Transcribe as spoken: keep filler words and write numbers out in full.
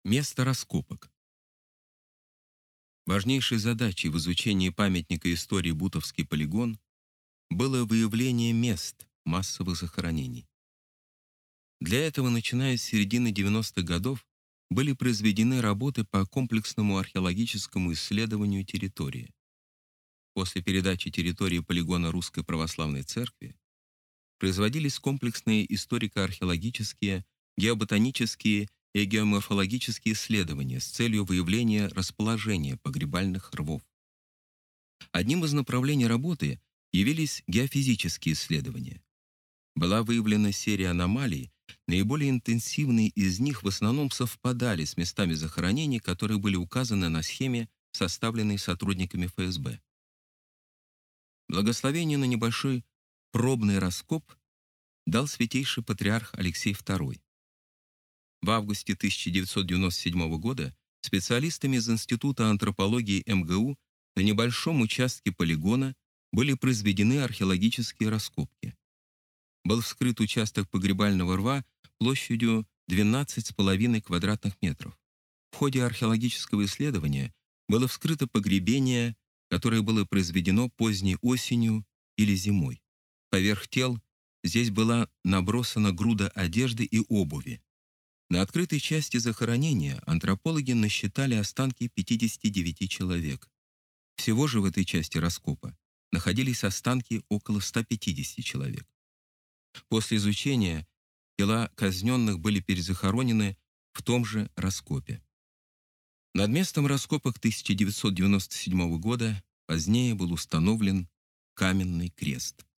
Место раскопок. Важнейшей задачей в изучении памятника истории Бутовский полигон было выявление мест массовых захоронений. Для этого, начиная с середины девяностых годов, были произведены работы по комплексному археологическому исследованию территории. После передачи территории полигона Русской Православной Церкви производились комплексные историко-археологические, геоботанические и геоморфологические исследования с целью выявления расположения погребальных рвов. Одним из направлений работы явились геофизические исследования. Была выявлена серия аномалий, наиболее интенсивные из них в основном совпадали с местами захоронений, которые были указаны на схеме, составленной сотрудниками эф эс бэ. Благословение на небольшой пробный раскоп дал святейший патриарх Алексей второй. В августе тысяча девятьсот девяносто седьмого года специалистами из Института антропологии эм гэ у на небольшом участке полигона были произведены археологические раскопки. Был вскрыт участок погребального рва площадью двенадцать с половиной квадратных метров. В ходе археологического исследования было вскрыто погребение, которое было произведено поздней осенью или зимой. Поверх тел здесь была набросана груда одежды и обуви. На открытой части захоронения антропологи насчитали останки пятидесяти девяти человек. Всего же в этой части раскопа находились останки около ста пятидесяти человек. После изучения тела казненных были перезахоронены в том же раскопе. Над местом раскопок тысяча девятьсот девяносто седьмого года позднее был установлен каменный крест.